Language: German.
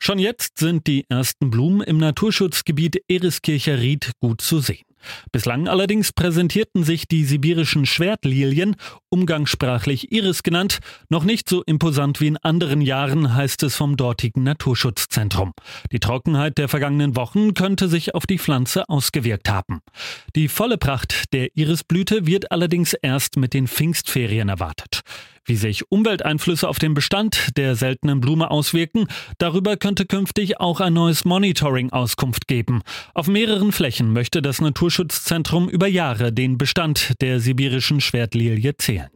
Schon jetzt sind die ersten Blumen im Naturschutzgebiet Eriskircher Ried gut zu sehen. Bislang allerdings präsentierten sich die sibirischen Schwertlilien, umgangssprachlich Iris genannt, noch nicht so imposant wie in anderen Jahren, heißt es vom dortigen Naturschutzzentrum. Die Trockenheit der vergangenen Wochen könnte sich auf die Pflanze ausgewirkt haben. Die volle Pracht der Irisblüte wird allerdings erst mit den Pfingstferien erwartet. Wie sich Umwelteinflüsse auf den Bestand der seltenen Blume auswirken, darüber könnte künftig auch ein neues Monitoring Auskunft geben. Auf mehreren Flächen möchte das Naturschutzzentrum über Jahre den Bestand der sibirischen Schwertlilie zählen.